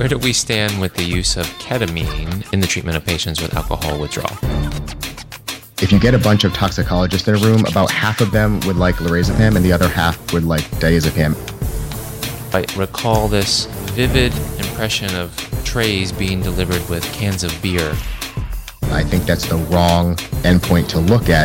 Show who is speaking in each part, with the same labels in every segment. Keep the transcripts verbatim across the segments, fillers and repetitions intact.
Speaker 1: where do we stand with the use of ketamine in the treatment of patients with alcohol withdrawal?
Speaker 2: If you get a bunch of toxicologists in a room, about half of them would like lorazepam and the other half would like diazepam.
Speaker 1: I recall this vivid impression of trays being delivered with cans of beer.
Speaker 2: I think that's the wrong endpoint to look at.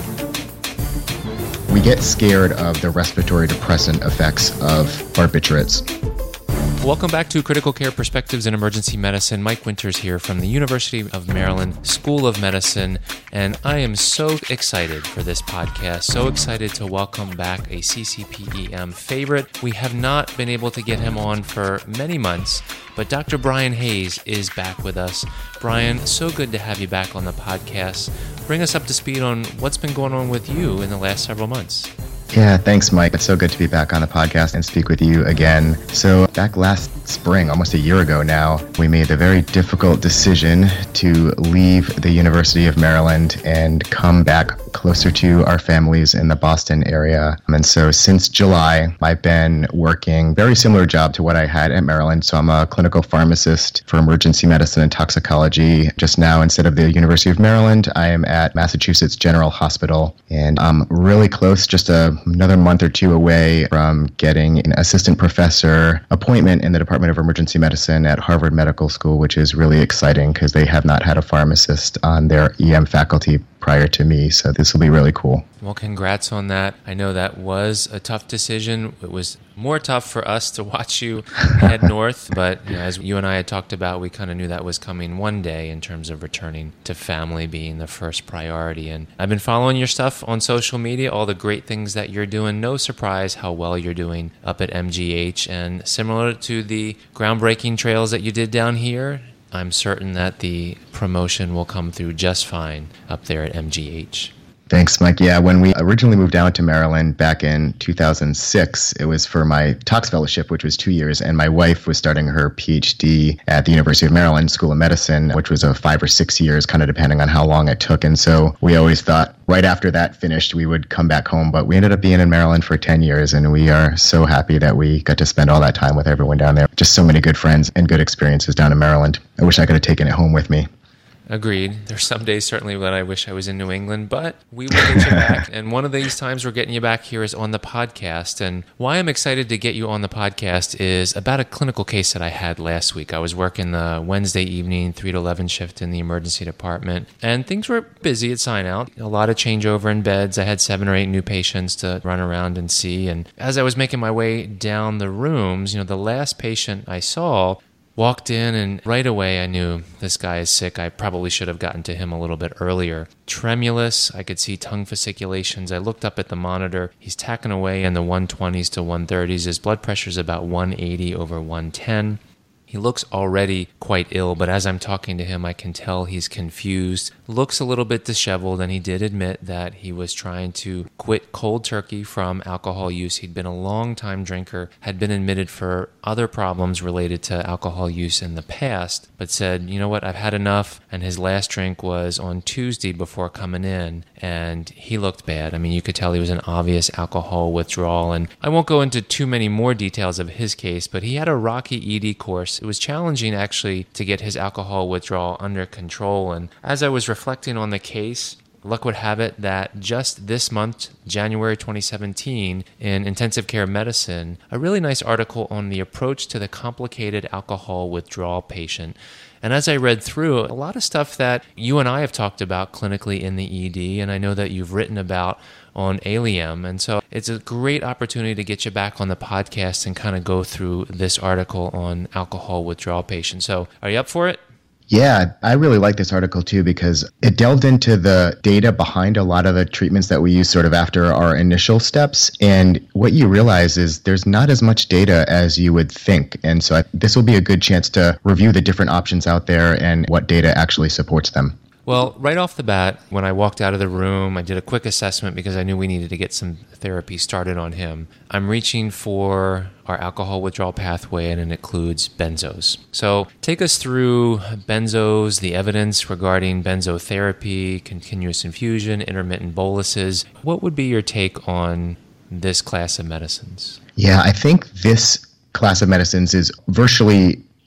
Speaker 2: We get scared of the respiratory depressant effects of barbiturates.
Speaker 1: Welcome back to Critical Care Perspectives in Emergency Medicine. Mike Winters here from the University of Maryland School of Medicine, and I am so excited for this podcast, so excited to welcome back a C C P E M favorite. We have not been able to get him on for many months, but Doctor Brian Hayes is back with us. Brian, so good to have you back on the podcast. Bring us up to speed on what's been going on with you in the last several months.
Speaker 2: Yeah, thanks, Mike. It's so good to be back on the podcast and speak with you again. So back last spring, almost a year ago now, we made the very difficult decision to leave the University of Maryland and come back closer to our families in the Boston area. And so since July, I've been working very similar job to what I had at Maryland. So I'm a clinical pharmacist for emergency medicine and toxicology. Just now, instead of the University of Maryland, I am at Massachusetts General Hospital. And I'm really close, just a another month or two away from getting an assistant professor appointment in the Department of Emergency Medicine at Harvard Medical School, which is really exciting because they have not had a pharmacist on their E M faculty prior to me. So this will be really cool.
Speaker 1: Well, congrats on that. I know that was a tough decision. It was more tough for us to watch you head north, but you know, as you and I had talked about, we kind of knew that was coming one day in terms of returning to family being the first priority. And I've been following your stuff on social media, all the great things that you're doing. No surprise how well you're doing up at M G H. And similar to the groundbreaking trails that you did down here, I'm certain that the promotion will come through just fine up there at M G H.
Speaker 2: Thanks, Mike. Yeah, when we originally moved down to Maryland back in two thousand six, it was for my tox fellowship, which was two years, and my wife was starting her P H D at the University of Maryland School of Medicine, which was a five or six years, kind of depending on how long it took. And so we always thought right after that finished, we would come back home. But we ended up being in Maryland for ten years, and we are so happy that we got to spend all that time with everyone down there. Just so many good friends and good experiences down in Maryland. I wish I could have taken it home with me.
Speaker 1: Agreed. There's some days certainly when I wish I was in New England, but we will get you back. And one of these times we're getting you back here is on the podcast. And why I'm excited to get you on the podcast is about a clinical case that I had last week. I was working the Wednesday evening, three to eleven shift in the emergency department, and things were busy at sign out. A lot of changeover in beds. I had seven or eight new patients to run around and see. And as I was making my way down the rooms, you know, the last patient I saw walked in, and right away I knew this guy is sick. I probably should have gotten to him a little bit earlier. Tremulous, I could see tongue fasciculations. I looked up at the monitor. He's tacking away in the one twenties to one thirties. His blood pressure is about one eighty over one ten. He looks already quite ill, but as I'm talking to him, I can tell he's confused, looks a little bit disheveled, and he did admit that he was trying to quit cold turkey from alcohol use. He'd been a long-time drinker, had been admitted for other problems related to alcohol use in the past, but said, you know what, I've had enough, and his last drink was on Tuesday before coming in, and he looked bad. I mean, you could tell he was an obvious alcohol withdrawal, and I won't go into too many more details of his case, but he had a rocky E D course. It was challenging, actually, to get his alcohol withdrawal under control. And as I was reflecting on the case, luck would have it that just this month, January twenty seventeen, in Intensive Care Medicine, a really nice article on the approach to the complicated alcohol withdrawal patient. And as I read through, a lot of stuff that you and I have talked about clinically in the E D, and I know that you've written about on Allium. And so it's a great opportunity to get you back on the podcast and kind of go through this article on alcohol withdrawal patients. So are you up for it?
Speaker 2: Yeah, I really like this article too because it delved into the data behind a lot of the treatments that we use sort of after our initial steps. And what you realize is there's not as much data as you would think. And so I, this will be a good chance to review the different options out there and what data actually supports them.
Speaker 1: Well, right off the bat, when I walked out of the room, I did a quick assessment because I knew we needed to get some therapy started on him. I'm reaching for our alcohol withdrawal pathway, and it includes benzos. So take us through benzos, the evidence regarding benzotherapy, continuous infusion, intermittent boluses. What would be your take on this class of medicines?
Speaker 2: Yeah, I think this class of medicines is virtually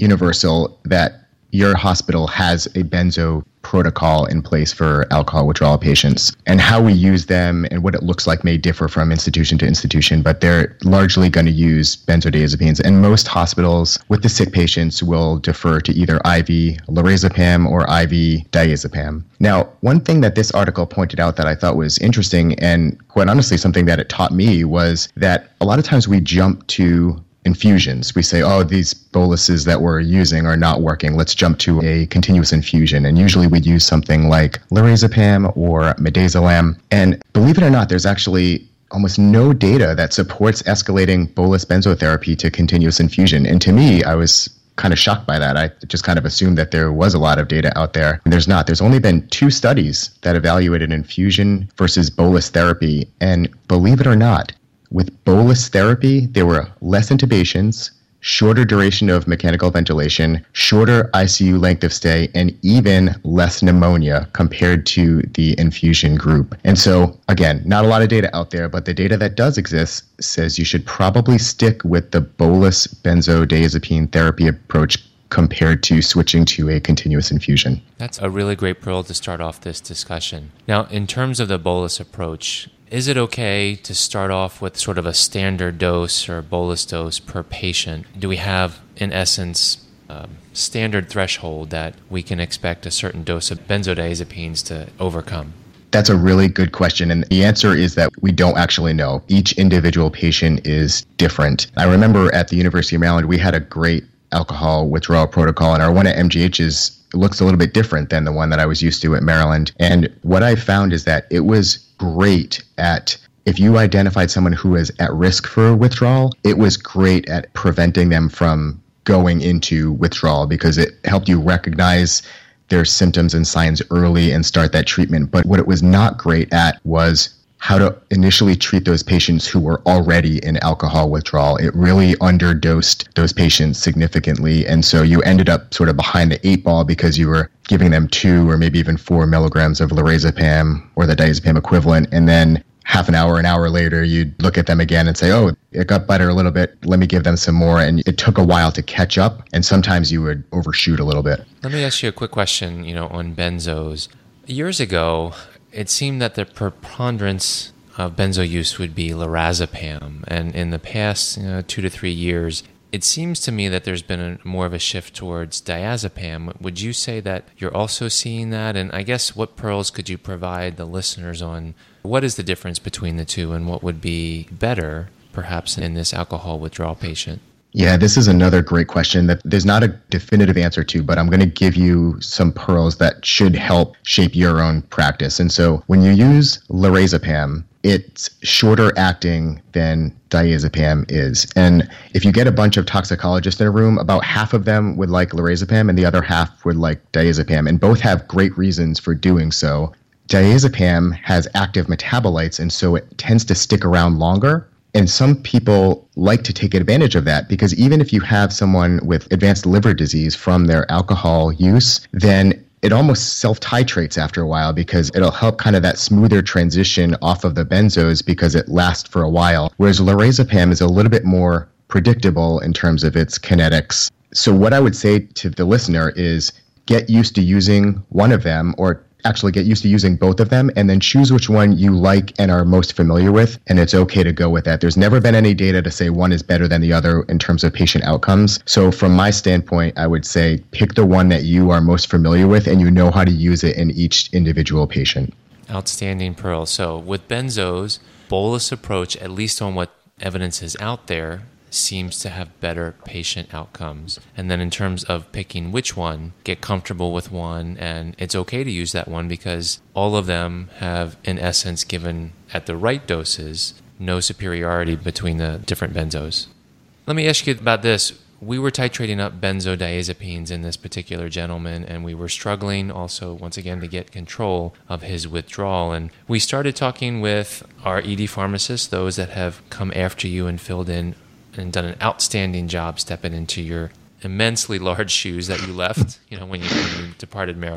Speaker 2: universal that your hospital has a benzo protocol in place for alcohol withdrawal patients. And how we use them and what it looks like may differ from institution to institution, but they're largely going to use benzodiazepines. And most hospitals with the sick patients will defer to either I V lorazepam or I V diazepam. Now, one thing that this article pointed out that I thought was interesting, and quite honestly something that it taught me, was that a lot of times we jump to infusions. We say, oh, these boluses that we're using are not working. Let's jump to a continuous infusion. And usually we'd use something like lorazepam or midazolam. And believe it or not, there's actually almost no data that supports escalating bolus benzotherapy to continuous infusion. And to me, I was kind of shocked by that. I just kind of assumed that there was a lot of data out there. And there's not. There's only been two studies that evaluated infusion versus bolus therapy. And believe it or not, with bolus therapy, there were less intubations, shorter duration of mechanical ventilation, shorter I C U length of stay, and even less pneumonia compared to the infusion group. And so, again, not a lot of data out there, but the data that does exist says you should probably stick with the bolus benzodiazepine therapy approach compared to switching to a continuous infusion.
Speaker 1: That's a really great pearl to start off this discussion. Now, in terms of the bolus approach, is it okay to start off with sort of a standard dose or bolus dose per patient? Do we have, in essence, a standard threshold that we can expect a certain dose of benzodiazepines to overcome?
Speaker 2: That's a really good question. And the answer is that we don't actually know. Each individual patient is different. I remember at the University of Maryland, we had a great alcohol withdrawal protocol, and our one at M G H is looks a little bit different than the one that I was used to at Maryland. And what I found is that it was great at, if you identified someone who was at risk for withdrawal, it was great at preventing them from going into withdrawal because it helped you recognize their symptoms and signs early and start that treatment. But what it was not great at was how to initially treat those patients who were already in alcohol withdrawal. It really underdosed those patients significantly. And so you ended up sort of behind the eight ball because you were giving them two or maybe even four milligrams of lorazepam or the diazepam equivalent. And then half an hour, an hour later, you'd look at them again and say, oh, it got better a little bit. Let me give them some more. And it took a while to catch up. And sometimes you would overshoot a little bit.
Speaker 1: Let me ask you a quick question, you know, on benzos. Years ago, it seemed that the preponderance of benzo use would be lorazepam. And in the past you know, two to three years, it seems to me that there's been a, more of a shift towards diazepam. Would you say that you're also seeing that? And I guess what pearls could you provide the listeners on what is the difference between the two and what would be better, perhaps, in this alcohol withdrawal patient?
Speaker 2: Yeah, this is another great question that there's not a definitive answer to, but I'm going to give you some pearls that should help shape your own practice. And so when you use lorazepam, it's shorter acting than diazepam is. And if you get a bunch of toxicologists in a room, about half of them would like lorazepam and the other half would like diazepam, and both have great reasons for doing so. Diazepam has active metabolites, and so it tends to stick around longer. And some people like to take advantage of that because even if you have someone with advanced liver disease from their alcohol use, then it almost self-titrates after a while because it'll help kind of that smoother transition off of the benzos because it lasts for a while. Whereas lorazepam is a little bit more predictable in terms of its kinetics. So what I would say to the listener is get used to using one of them, or actually get used to using both of them, and then choose which one you like and are most familiar with, and it's okay to go with that. There's never been any data to say one is better than the other in terms of patient outcomes. So from my standpoint, I would say pick the one that you are most familiar with and you know how to use it in each individual patient.
Speaker 1: Outstanding, Pearl. So with benzos, bolus approach, at least on what evidence is out there, seems to have better patient outcomes. And then in terms of picking which one, get comfortable with one, and it's okay to use that one because all of them have, in essence, given at the right doses, no superiority between the different benzos. Let me ask you about this. We were titrating up benzodiazepines in this particular gentleman, and we were struggling also, once again, to get control of his withdrawal. And we started talking with our E D pharmacists, those that have come after you and filled in and done an outstanding job stepping into your immensely large shoes that you left, you know, when you, when you departed Maryland.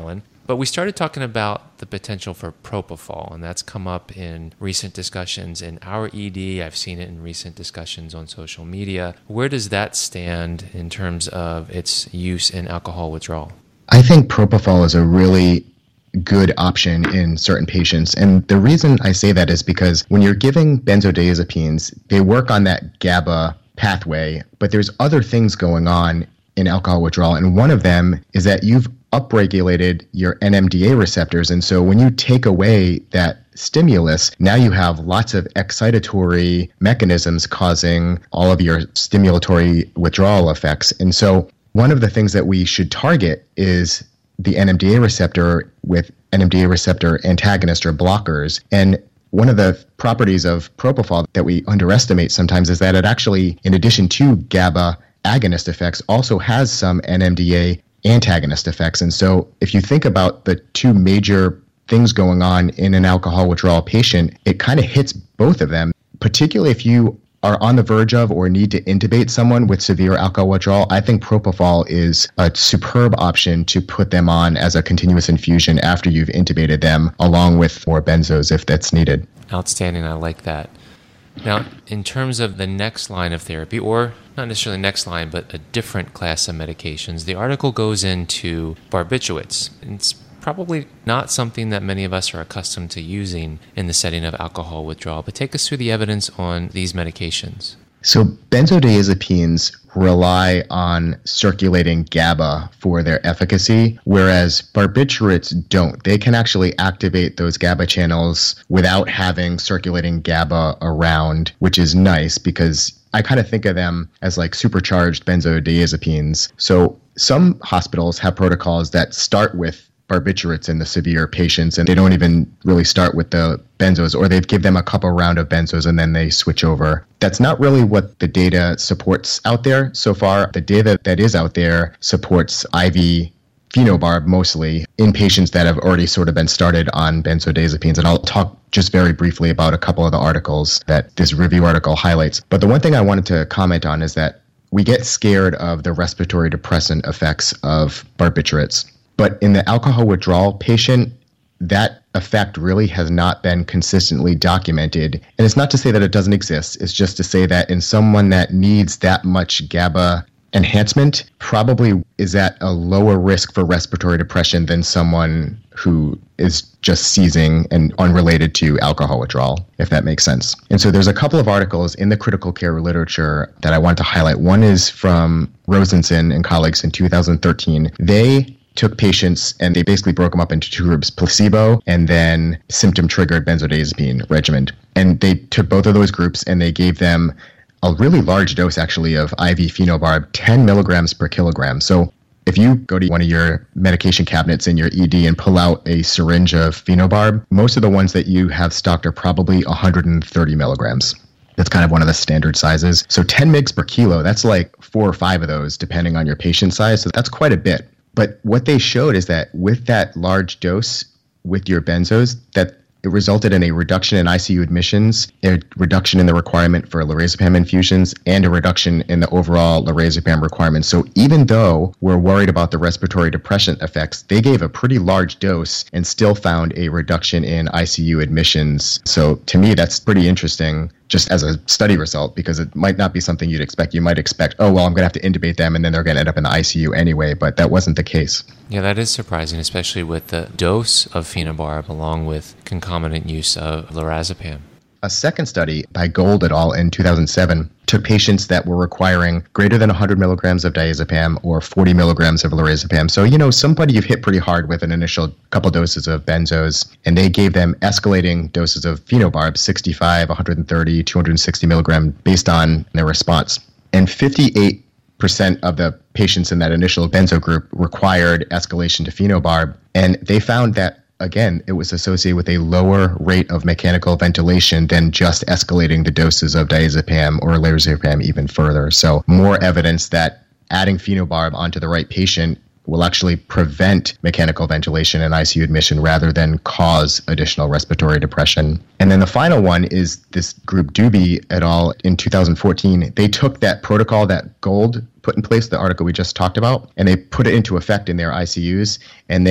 Speaker 1: But we started talking about the potential for propofol, and that's come up in recent discussions in our E D. I've seen it in recent discussions on social media. Where does that stand in terms of its use in alcohol withdrawal?
Speaker 2: I think propofol is a really good option in certain patients. And the reason I say that is because when you're giving benzodiazepines, they work on that GABA pathway, but there's other things going on in alcohol withdrawal. And one of them is that you've upregulated your N M D A receptors. And so when you take away that stimulus, now you have lots of excitatory mechanisms causing all of your stimulatory withdrawal effects. And so one of the things that we should target is the N M D A receptor with N M D A receptor antagonists or blockers. And one of the properties of propofol that we underestimate sometimes is that it actually, in addition to GABA agonist effects, also has some N M D A antagonist effects. And so if you think about the two major things going on in an alcohol withdrawal patient, it kind of hits both of them, particularly if you are on the verge of or need to intubate someone with severe alcohol withdrawal. I think propofol is a superb option to put them on as a continuous infusion after you've intubated them, along with more benzos if that's needed.
Speaker 1: Outstanding. I like that. Now, in terms of the next line of therapy, or not necessarily next line, but a different class of medications, the article goes into barbiturates. It's probably not something that many of us are accustomed to using in the setting of alcohol withdrawal, but take us through the evidence on these medications.
Speaker 2: So benzodiazepines rely on circulating GABA for their efficacy, whereas barbiturates don't. They can actually activate those GABA channels without having circulating GABA around, which is nice because I kind of think of them as like supercharged benzodiazepines. So some hospitals have protocols that start with barbiturates in the severe patients, and they don't even really start with the benzos, or they give them a couple round of benzos and then they switch over. That's not really what the data supports out there so far. The data that is out there supports I V phenobarb mostly in patients that have already sort of been started on benzodiazepines. And I'll talk just very briefly about a couple of the articles that this review article highlights. But the one thing I wanted to comment on is that we get scared of the respiratory depressant effects of barbiturates. But in the alcohol withdrawal patient, that effect really has not been consistently documented. And it's not to say that it doesn't exist. It's just to say that in someone that needs that much GABA enhancement, probably is at a lower risk for respiratory depression than someone who is just seizing and unrelated to alcohol withdrawal, if that makes sense. And so there's a couple of articles in the critical care literature that I want to highlight. One is from Rosenson and colleagues in two thousand thirteen. They took patients and they basically broke them up into two groups, placebo and then symptom-triggered benzodiazepine regimen. And they took both of those groups and they gave them a really large dose, actually, of I V phenobarb, ten milligrams per kilogram. So if you go to one of your medication cabinets in your E D and pull out a syringe of phenobarb, most of the ones that you have stocked are probably one hundred thirty milligrams. That's kind of one of the standard sizes. So ten milligrams per kilo, that's like four or five of those, depending on your patient size. So that's quite a bit. But what they showed is that with that large dose with your benzos, that it resulted in a reduction in I C U admissions, a reduction in the requirement for lorazepam infusions, and a reduction in the overall lorazepam requirements. So even though we're worried about the respiratory depression effects, they gave a pretty large dose and still found a reduction in I C U admissions. So to me, that's pretty interesting just as a study result, because it might not be something you'd expect. You might expect, oh, well, I'm going to have to intubate them and then they're going to end up in the I C U anyway, but that wasn't the case.
Speaker 1: Yeah, that is surprising, especially with the dose of phenobarb along with concomitant use of lorazepam.
Speaker 2: A second study by Gold et al. In two thousand seven took patients that were requiring greater than one hundred milligrams of diazepam or forty milligrams of lorazepam. So, you know, somebody you've hit pretty hard with an initial couple doses of benzos, and they gave them escalating doses of phenobarb, sixty-five, one hundred thirty, two hundred sixty milligram, based on their response. And fifty-eight percent of the patients in that initial benzo group required escalation to phenobarb, and they found that again, it was associated with a lower rate of mechanical ventilation than just escalating the doses of diazepam or lorazepam even further. So more evidence that adding phenobarb onto the right patient will actually prevent mechanical ventilation and I C U admission rather than cause additional respiratory depression. And then the final one is this group Dubey et al. In two thousand fourteen. They took that protocol that Gold put in place, the article we just talked about, and they put it into effect in their I C Us, and they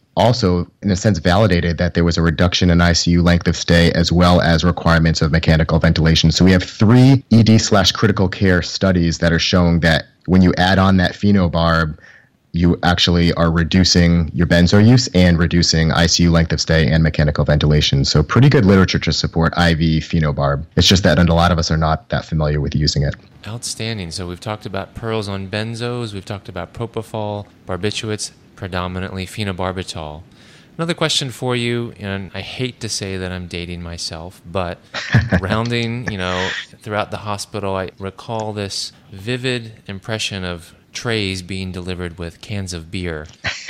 Speaker 2: also, in a sense, validated that there was a reduction in I C U length of stay as well as requirements of mechanical ventilation. So we have three E D slash critical care studies that are showing that when you add on that phenobarb, you actually are reducing your benzo use and reducing I C U length of stay and mechanical ventilation. So pretty good literature to support I V phenobarb. It's just that a lot of us are not that familiar with using it.
Speaker 1: Outstanding. So we've talked about pearls on benzos, we've talked about propofol, barbiturates, predominantly phenobarbital. Another question for you, and I hate to say that I'm dating myself, but rounding, you know, throughout the hospital, I recall this vivid impression of trays being delivered with cans of beer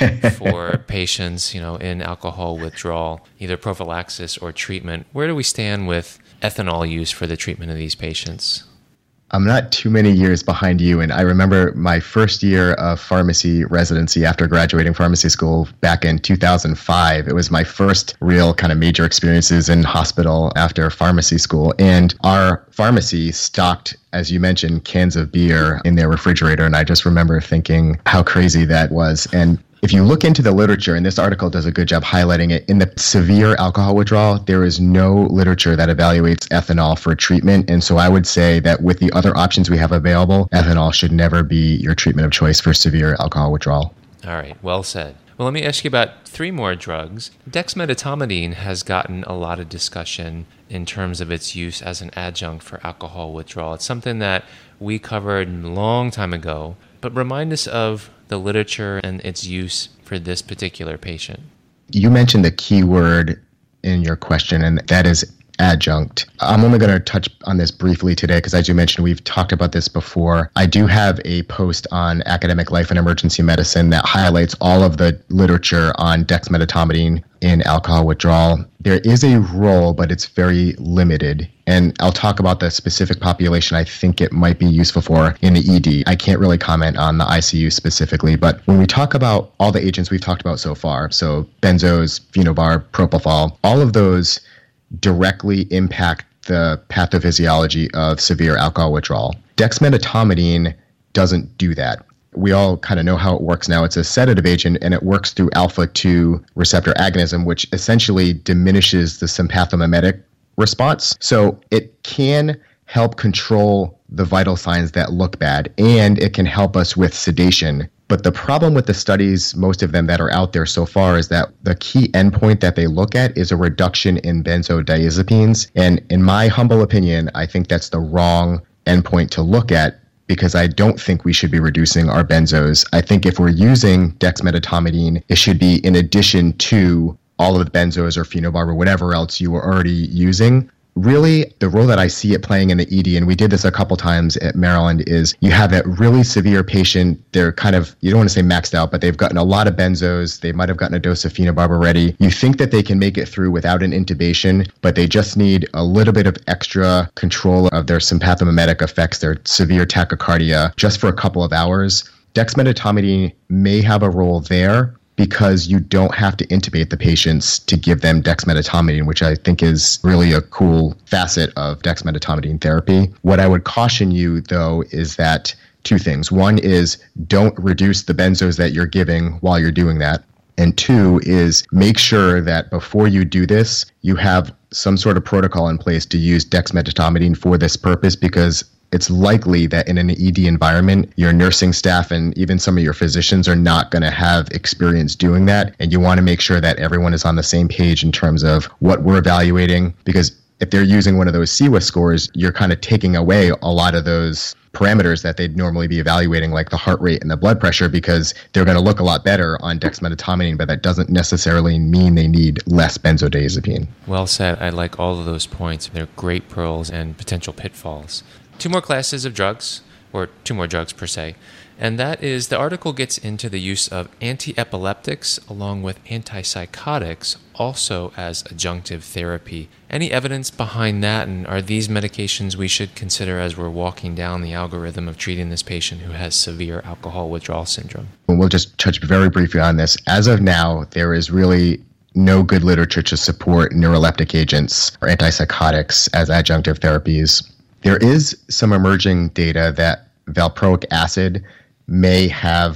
Speaker 1: for patients, you know, in alcohol withdrawal, either prophylaxis or treatment. Where do we stand with ethanol use for the treatment of these patients?
Speaker 2: I'm not too many years behind you, and I remember my first year of pharmacy residency after graduating pharmacy school back in two thousand five. It was my first real kind of major experiences in hospital after pharmacy school, and our pharmacy stocked, as you mentioned, cans of beer in their refrigerator, and I just remember thinking how crazy that was. And if you look into the literature, and this article does a good job highlighting it, in the severe alcohol withdrawal, there is no literature that evaluates ethanol for treatment. And so I would say that with the other options we have available, ethanol should never be your treatment of choice for severe alcohol withdrawal.
Speaker 1: All right, well said. Well, let me ask you about three more drugs. Dexmedetomidine has gotten a lot of discussion in terms of its use as an adjunct for alcohol withdrawal. It's something that we covered a long time ago, but remind us of the literature and its use for this particular patient.
Speaker 2: You mentioned the key word in your question, and that is adjunct. I'm only going to touch on this briefly today because, as you mentioned, we've talked about this before. I do have a post on Academic Life and Emergency Medicine that highlights all of the literature on dexmedetomidine in alcohol withdrawal. There is a role, but it's very limited. And I'll talk about the specific population I think it might be useful for in the E D. I can't really comment on the I C U specifically, but when we talk about all the agents we've talked about so far, so benzos, phenobarb, propofol, all of those directly impact the pathophysiology of severe alcohol withdrawal. Dexmedetomidine doesn't do that. We all kind of know how it works now. It's a sedative agent, and it works through alpha two receptor agonism, which essentially diminishes the sympathomimetic response. So it can help control the vital signs that look bad, and it can help us with sedation. But the problem with the studies, most of them that are out there so far, is that the key endpoint that they look at is a reduction in benzodiazepines. And in my humble opinion, I think that's the wrong endpoint to look at, because I don't think we should be reducing our benzos. I think if we're using dexmedetomidine, it should be in addition to all of the benzos or phenobarb or whatever else you were already using. Really, the role that I see it playing in the E D, and we did this a couple times at Maryland, is you have that really severe patient. They're kind of, you don't want to say maxed out, but they've gotten a lot of benzos. They might have gotten a dose of phenobarb already. You think that they can make it through without an intubation, but they just need a little bit of extra control of their sympathomimetic effects, their severe tachycardia, just for a couple of hours. Dexmedetomidine may have a role there, because you don't have to intubate the patients to give them dexmedetomidine, which I think is really a cool facet of dexmedetomidine therapy. What I would caution you, though, is that two things. One is don't reduce the benzos that you're giving while you're doing that. And two is make sure that before you do this, you have some sort of protocol in place to use dexmedetomidine for this purpose, because it's likely that in an E D environment, your nursing staff and even some of your physicians are not going to have experience doing that. And you want to make sure that everyone is on the same page in terms of what we're evaluating, because if they're using one of those C W A S scores, you're kind of taking away a lot of those parameters that they'd normally be evaluating, like the heart rate and the blood pressure, because they're going to look a lot better on dexmedetomidine, but that doesn't necessarily mean they need less benzodiazepine.
Speaker 1: Well said. I like all of those points. They're great pearls and potential pitfalls. Two more classes of drugs, or two more drugs per se, and that is the article gets into the use of anti-epileptics along with antipsychotics also as adjunctive therapy. Any evidence behind that, and are these medications we should consider as we're walking down the algorithm of treating this patient who has severe alcohol withdrawal syndrome?
Speaker 2: We'll just touch very briefly on this. As of now, there is really no good literature to support neuroleptic agents or antipsychotics as adjunctive therapies. There is some emerging data that valproic acid may have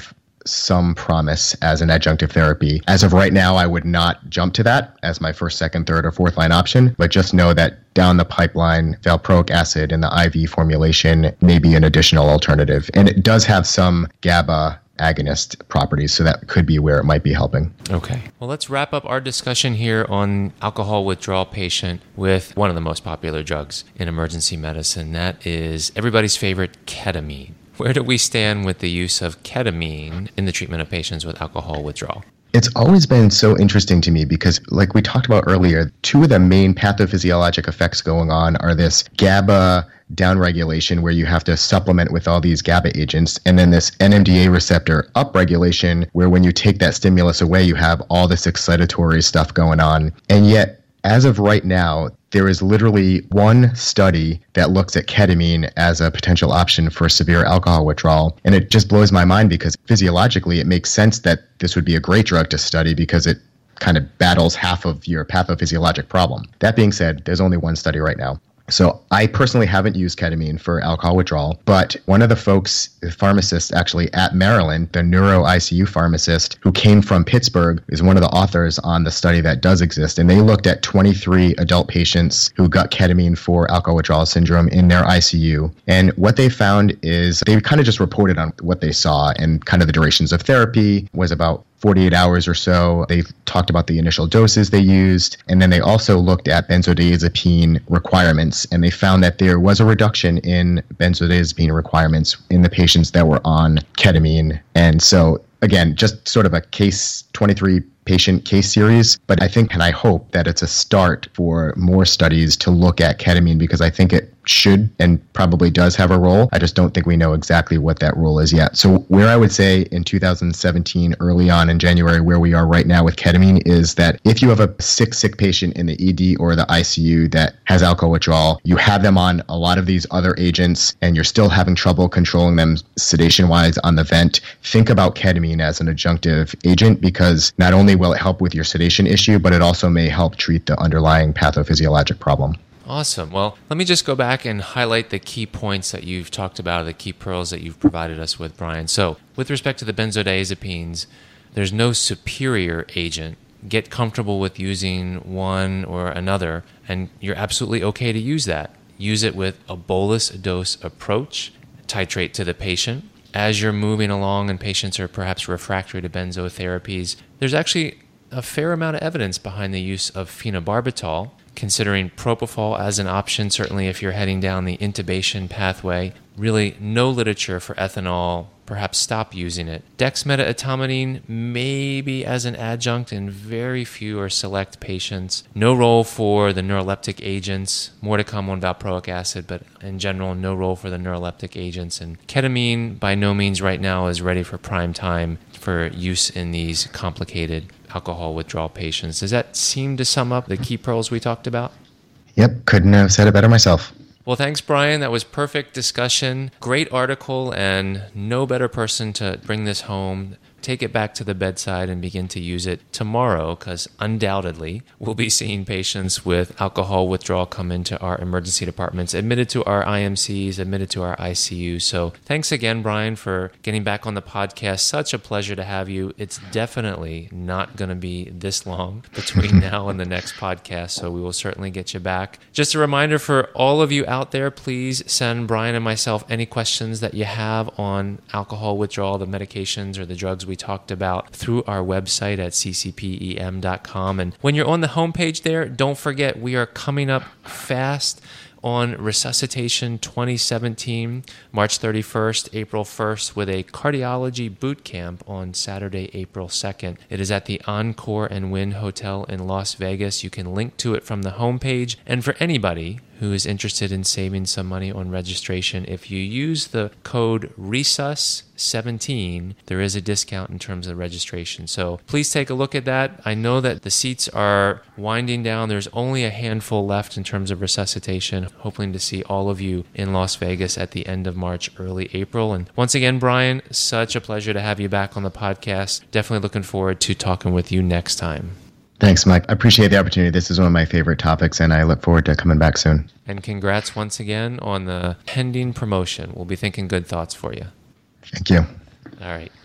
Speaker 2: some promise as an adjunctive therapy. As of right now, I would not jump to that as my first, second, third, or fourth line option, but just know that down the pipeline, valproic acid in the I V formulation may be an additional alternative. And it does have some GABA agonist properties, so that could be where it might be helping.
Speaker 1: Okay. Well, let's wrap up our discussion here on alcohol withdrawal patient with one of the most popular drugs in emergency medicine. That is everybody's favorite, ketamine. Where do we stand with the use of ketamine in the treatment of patients with alcohol withdrawal?
Speaker 2: It's always been so interesting to me because, like we talked about earlier, two of the main pathophysiologic effects going on are this GABA downregulation where you have to supplement with all these GABA agents, and then this N M D A receptor upregulation where when you take that stimulus away, you have all this excitatory stuff going on. And yet, as of right now, there is literally one study that looks at ketamine as a potential option for severe alcohol withdrawal. And it just blows my mind because physiologically, it makes sense that this would be a great drug to study because it kind of battles half of your pathophysiologic problem. That being said, there's only one study right now. So I personally haven't used ketamine for alcohol withdrawal, but one of the folks, the pharmacist actually at Maryland, the neuro I C U pharmacist who came from Pittsburgh, is one of the authors on the study that does exist. And they looked at twenty-three adult patients who got ketamine for alcohol withdrawal syndrome in their I C U. And what they found is they kind of just reported on what they saw, and kind of the durations of therapy was about forty-eight hours or so. They talked about the initial doses they used, and then they also looked at benzodiazepine requirements, and they found that there was a reduction in benzodiazepine requirements in the patients that were on ketamine. And so, again, just sort of a case twenty-three patient case series, but I think and I hope that it's a start for more studies to look at ketamine because I think it should and probably does have a role. I just don't think we know exactly what that role is yet. So where I would say in two thousand seventeen, early on in January, where we are right now with ketamine is that if you have a sick, sick patient in the E D or the I C U that has alcohol withdrawal, you have them on a lot of these other agents and you're still having trouble controlling them sedation-wise on the vent, think about ketamine as an adjunctive agent because not only will it help with your sedation issue, but it also may help treat the underlying pathophysiologic problem.
Speaker 1: Awesome. Well, let me just go back and highlight the key points that you've talked about, the key pearls that you've provided us with, Brian. So with respect to the benzodiazepines, there's no superior agent. Get comfortable with using one or another, and you're absolutely okay to use that. Use it with a bolus dose approach, titrate to the patient. As you're moving along and patients are perhaps refractory to benzo therapies, there's actually a fair amount of evidence behind the use of phenobarbital, considering propofol as an option, certainly if you're heading down the intubation pathway. Really no literature for ethanol, perhaps stop using it. Dexmedetomidine maybe as an adjunct in very few or select patients. No role for the neuroleptic agents. More to come on valproic acid, but in general, no role for the neuroleptic agents. And ketamine by no means right now is ready for prime time for use in these complicated alcohol withdrawal patients. Does that seem to sum up the key pearls we talked about?
Speaker 2: Yep, couldn't have said it better myself.
Speaker 1: Well, thanks, Brian. That was perfect discussion. Great article, and no better person to bring this home, take it back to the bedside, and begin to use it tomorrow, because undoubtedly we'll be seeing patients with alcohol withdrawal come into our emergency departments, admitted to our I M Cs, admitted to our I C U. So thanks again, Brian, for getting back on the podcast. Such a pleasure to have you. It's definitely not going to be this long between now and the next podcast, so we will certainly get you back. Just a reminder for all of you out there, please send Brian and myself any questions that you have on alcohol withdrawal, the medications or the drugs we talked about through our website at c c p e m dot com. And when you're on the homepage there, don't forget we are coming up fast on Resuscitation twenty seventeen, March thirty-first, April first, with a cardiology boot camp on Saturday, April second. It is at the Encore and Wynn Hotel in Las Vegas. You can link to it from the homepage. And for anybody who is interested in saving some money on registration, if you use the code R E S U S seventeen, there is a discount in terms of registration. So please take a look at that. I know that the seats are winding down. There's only a handful left in terms of Resuscitation. Hoping to see all of you in Las Vegas at the end of March, early April. And once again, Brian, such a pleasure to have you back on the podcast. Definitely looking forward to talking with you next time.
Speaker 2: Thanks, Mike. I appreciate the opportunity. This is one of my favorite topics, and I look forward to coming back soon.
Speaker 1: And congrats once again on the pending promotion. We'll be thinking good thoughts for you.
Speaker 2: Thank you.
Speaker 1: All right.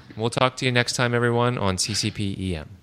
Speaker 1: We'll talk to you next time, everyone, on C C P E M.